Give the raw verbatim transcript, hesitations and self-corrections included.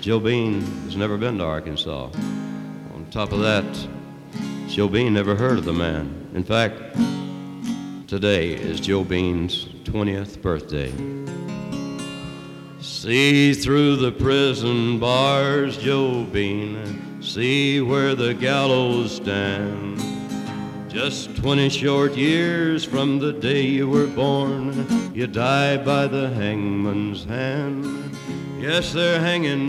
Joe Bean has never been to Arkansas. On top of that, Joe Bean never heard of the man. In fact, today is Joe Bean's twentieth birthday. See through the prison bars, Joe Bean, see where the gallows stand. Just twenty short years from the day you were born, you die by the hangman's hand. Yes, they're hanging